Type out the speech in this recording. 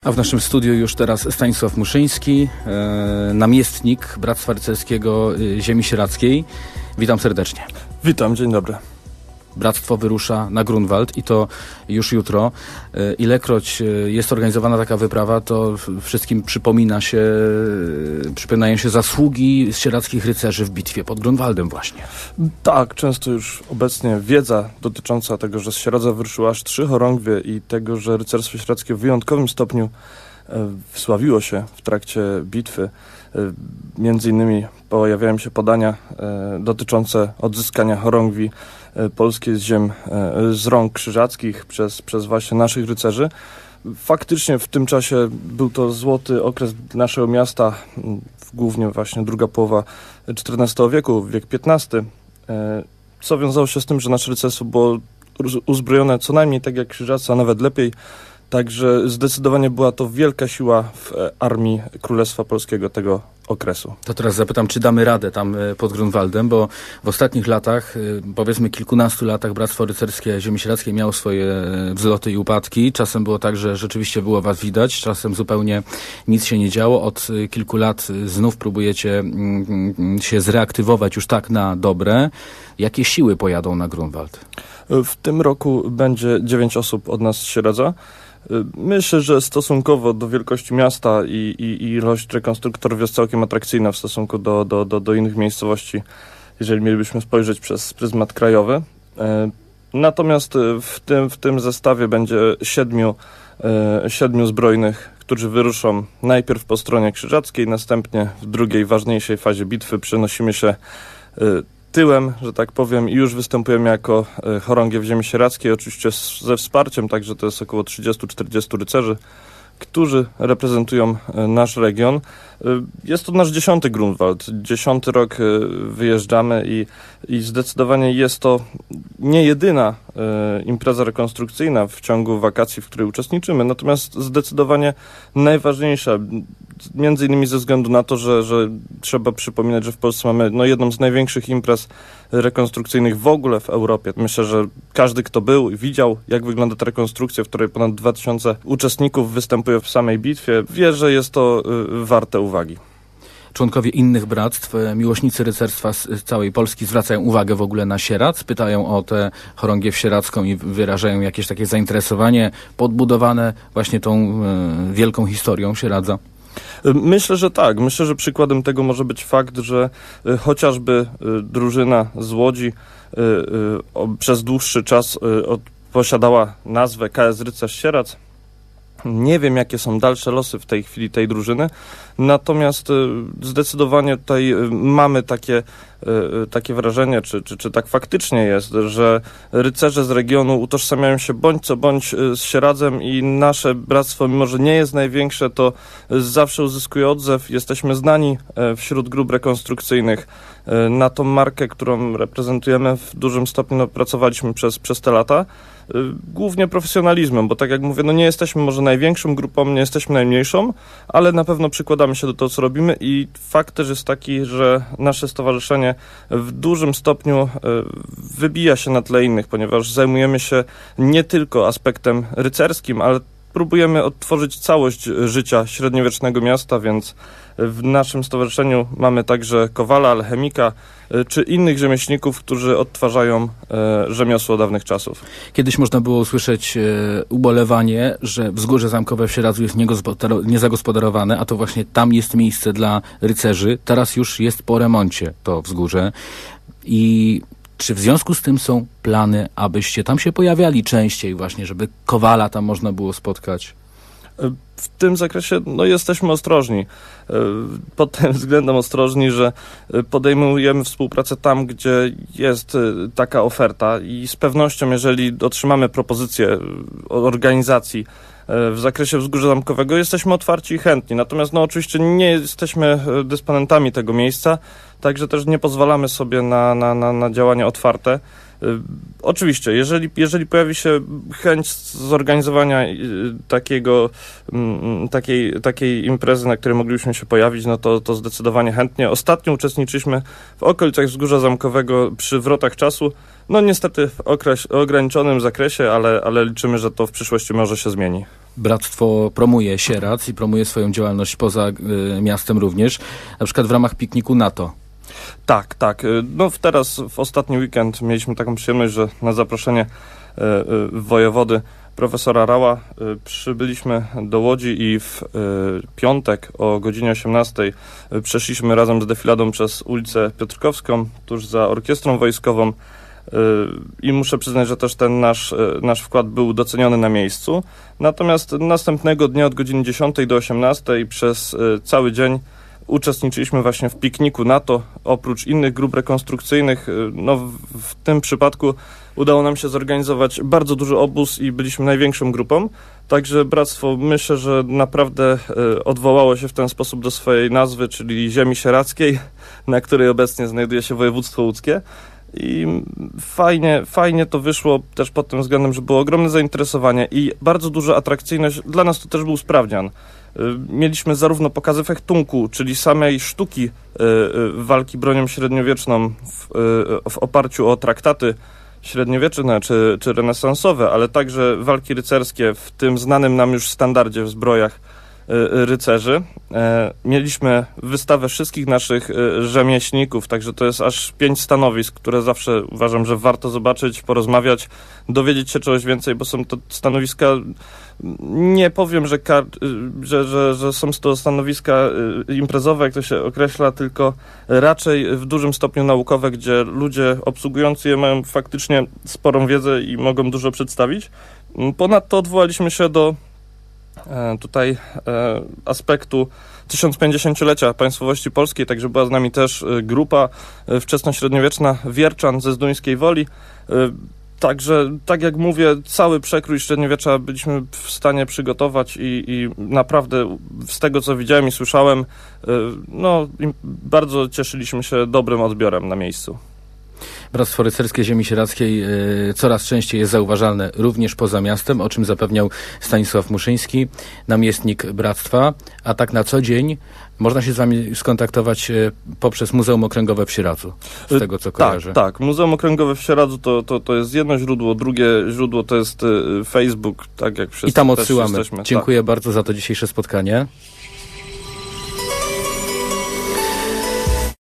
A w naszym studiu już teraz Stanisław Muszyński, namiestnik Bractwa Rycerskiego Ziemi Sieradzkiej. Witam serdecznie. Witam, dzień dobry. Bractwo wyrusza na Grunwald i to już jutro. Ilekroć jest organizowana taka wyprawa, to wszystkim przypominają się zasługi sierackich rycerzy w bitwie pod Grunwaldem właśnie. Tak, często już obecnie wiedza dotycząca tego, że z Sieradza wyruszyły aż 3 chorągwie i tego, że rycerstwo sieradzkie w wyjątkowym stopniu wsławiło się w trakcie bitwy. Między innymi pojawiają się podania dotyczące odzyskania chorągwi polskiej z rąk krzyżackich przez właśnie naszych rycerzy. Faktycznie w tym czasie był to złoty okres naszego miasta, głównie właśnie druga połowa XIV wieku, wiek XV, co wiązało się z tym, że nasze rycerstwo było uzbrojone co najmniej tak jak krzyżacy, a nawet lepiej. Także zdecydowanie była to wielka siła w armii Królestwa Polskiego tego okresu. To teraz zapytam, czy damy radę tam pod Grunwaldem, bo w ostatnich latach, powiedzmy kilkunastu latach, Bractwo Rycerskie Ziemi Sieradzkiej miało swoje wzloty i upadki. Czasem było tak, że rzeczywiście było was widać, czasem zupełnie nic się nie działo. Od kilku lat znów próbujecie się zreaktywować już tak na dobre. Jakie siły pojadą na Grunwald? W tym roku będzie 9 osób od nas z Sieradza. Myślę, że stosunkowo do wielkości miasta i ilość rekonstruktorów jest całkiem atrakcyjna w stosunku do innych miejscowości, jeżeli mielibyśmy spojrzeć przez pryzmat krajowy. Natomiast w tym zestawie będzie 7 zbrojnych, którzy wyruszą najpierw po stronie krzyżackiej, następnie w drugiej, ważniejszej fazie bitwy przenosimy się tyłem, że tak powiem, i już występujemy jako chorągiew Ziemi Sieradzkiej, oczywiście ze wsparciem, także to jest około 30-40 rycerzy, którzy reprezentują nasz region. Jest to nasz 10. Grunwald. 10. rok wyjeżdżamy i zdecydowanie jest to nie jedyna impreza rekonstrukcyjna w ciągu wakacji, w której uczestniczymy, natomiast zdecydowanie najważniejsza, między innymi ze względu na to, że trzeba przypominać, że w Polsce mamy jedną z największych imprez rekonstrukcyjnych w ogóle w Europie. Myślę, że każdy, kto był i widział, jak wygląda ta rekonstrukcja, w której ponad 2000 uczestników występuje w samej bitwie, wie, że jest to warte uwagi. Członkowie innych bractw, miłośnicy rycerstwa z całej Polski zwracają uwagę w ogóle na Sieradz, pytają o tę chorągiew sieradzką i wyrażają jakieś takie zainteresowanie podbudowane właśnie tą wielką historią Sieradza. Myślę, że tak. Myślę, że przykładem tego może być fakt, że chociażby drużyna z Łodzi przez dłuższy czas posiadała nazwę KS Rycerz Sieradz. Nie wiem, jakie są dalsze losy w tej chwili tej drużyny, natomiast zdecydowanie tutaj mamy takie wrażenie, czy tak faktycznie jest, że rycerze z regionu utożsamiają się bądź co bądź z Sieradzem i nasze bractwo, mimo że nie jest największe, to zawsze uzyskuje odzew. Jesteśmy znani wśród grup rekonstrukcyjnych na tą markę, którą reprezentujemy w dużym stopniu pracowaliśmy przez te lata. Głównie profesjonalizmem, bo tak jak mówię, nie jesteśmy może największą grupą, nie jesteśmy najmniejszą, ale na pewno przykładamy się do tego, co robimy i fakt też jest taki, że nasze stowarzyszenie w dużym stopniu wybija się na tle innych, ponieważ zajmujemy się nie tylko aspektem rycerskim, ale próbujemy odtworzyć całość życia średniowiecznego miasta, więc w naszym stowarzyszeniu mamy także kowala, alchemika, czy innych rzemieślników, którzy odtwarzają rzemiosło dawnych czasów. Kiedyś można było usłyszeć ubolewanie, że Wzgórze Zamkowe w Sieradzu jest niezagospodarowane, a to właśnie tam jest miejsce dla rycerzy. Teraz już jest po remoncie to wzgórze. I czy w związku z tym są plany, abyście tam się pojawiali częściej właśnie, żeby kowala tam można było spotkać? W tym zakresie jesteśmy ostrożni. Pod tym względem ostrożni, że podejmujemy współpracę tam, gdzie jest taka oferta i z pewnością, jeżeli otrzymamy propozycję organizacji w zakresie Wzgórza Zamkowego, jesteśmy otwarci i chętni. Natomiast oczywiście nie jesteśmy dysponentami tego miejsca, także też nie pozwalamy sobie na działania otwarte. Oczywiście, jeżeli pojawi się chęć zorganizowania takiej imprezy, na której moglibyśmy się pojawić, to zdecydowanie chętnie. Ostatnio uczestniczyliśmy w okolicach Wzgórza Zamkowego przy Wrotach Czasu. Niestety w ograniczonym zakresie, ale liczymy, że to w przyszłości może się zmieni. Bractwo promuje Sieradz i promuje swoją działalność poza miastem również, na przykład w ramach pikniku NATO. Tak. No teraz w ostatni weekend mieliśmy taką przyjemność, że na zaproszenie wojewody profesora Rała przybyliśmy do Łodzi i w piątek o godzinie 18 przeszliśmy razem z defiladą przez ulicę Piotrkowską, tuż za orkiestrą wojskową. I muszę przyznać, że też ten nasz wkład był doceniony na miejscu. Natomiast następnego dnia od godziny 10 do 18 przez cały dzień uczestniczyliśmy właśnie w pikniku NATO. Oprócz innych grup rekonstrukcyjnych, no w tym przypadku udało nam się zorganizować bardzo duży obóz i byliśmy największą grupą. Także Bractwo, myślę, że naprawdę odwołało się w ten sposób do swojej nazwy, czyli ziemi sieradzkiej, na której obecnie znajduje się województwo łódzkie. I fajnie to wyszło też pod tym względem, że było ogromne zainteresowanie i bardzo duża atrakcyjność. Dla nas to też był sprawdzian. Mieliśmy zarówno pokazy fechtunku, czyli samej sztuki walki bronią średniowieczną w oparciu o traktaty średniowieczne czy renesansowe, ale także walki rycerskie w tym znanym nam już standardzie w zbrojach rycerzy. Mieliśmy wystawę wszystkich naszych rzemieślników, także to jest aż 5 stanowisk, które zawsze uważam, że warto zobaczyć, porozmawiać, dowiedzieć się czegoś więcej, bo są to stanowiska, nie powiem, że są to stanowiska imprezowe, jak to się określa, tylko raczej w dużym stopniu naukowe, gdzie ludzie obsługujący je mają faktycznie sporą wiedzę i mogą dużo przedstawić. Ponadto odwołaliśmy się do aspektu 1050-lecia państwowości polskiej, także była z nami też grupa wczesnośredniowieczna wierczan ze Zduńskiej Woli. Także, tak jak mówię, cały przekrój średniowiecza byliśmy w stanie przygotować i naprawdę z tego, co widziałem i słyszałem, bardzo cieszyliśmy się dobrym odbiorem na miejscu. Bractwo Rycerskie Ziemi Sieradzkiej coraz częściej jest zauważalne również poza miastem, o czym zapewniał Stanisław Muszyński, namiestnik Bractwa, a tak na co dzień można się z wami skontaktować poprzez Muzeum Okręgowe w Sieradzu, z tego co kojarzę. Tak. Muzeum Okręgowe w Sieradzu to jest jedno źródło, drugie źródło to jest Facebook, tak jak wszyscy. I tam odsyłamy. Dziękuję bardzo za to dzisiejsze spotkanie.